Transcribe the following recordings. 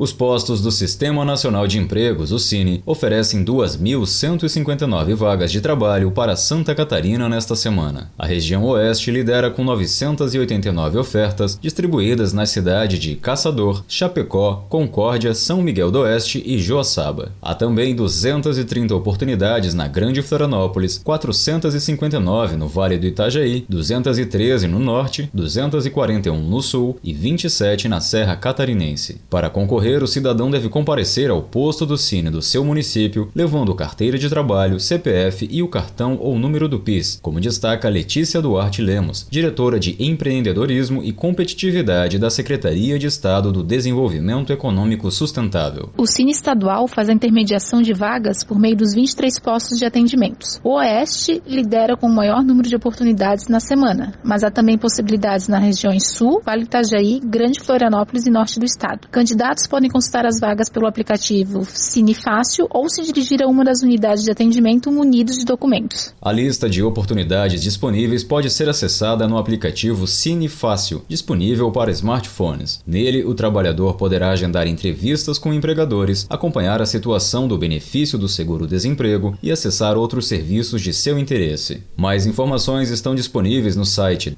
Os postos do Sistema Nacional de Empregos, o SINE, oferecem 2.159 vagas de trabalho para Santa Catarina nesta semana. A região Oeste lidera com 989 ofertas, distribuídas nas cidades de Caçador, Chapecó, Concórdia, São Miguel do Oeste e Joaçaba. Há também 230 oportunidades na Grande Florianópolis, 459 no Vale do Itajaí, 213 no Norte, 241 no Sul e 27 na Serra Catarinense. Para concorrer, o cidadão deve comparecer ao posto do SINE do seu município, levando carteira de trabalho, CPF e o cartão ou número do PIS, como destaca Letícia Duarte Lemos, diretora de Empreendedorismo e Competitividade da Secretaria de Estado do Desenvolvimento Econômico Sustentável. O SINE estadual faz a intermediação de vagas por meio dos 23 postos de atendimentos. O Oeste lidera com o maior número de oportunidades na semana, mas há também possibilidades nas regiões Sul, Vale do Itajaí, Grande Florianópolis e Norte do Estado. Candidatos podem consultar as vagas pelo aplicativo SINE Fácil ou se dirigir a uma das unidades de atendimento munidos de documentos. A lista de oportunidades disponíveis pode ser acessada no aplicativo SINE Fácil, disponível para smartphones. Nele, o trabalhador poderá agendar entrevistas com empregadores, acompanhar a situação do benefício do seguro-desemprego e acessar outros serviços de seu interesse. Mais informações estão disponíveis no site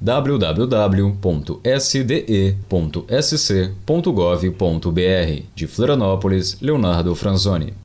www.sde.sc.gov.br. De Florianópolis, Leonardo Franzoni.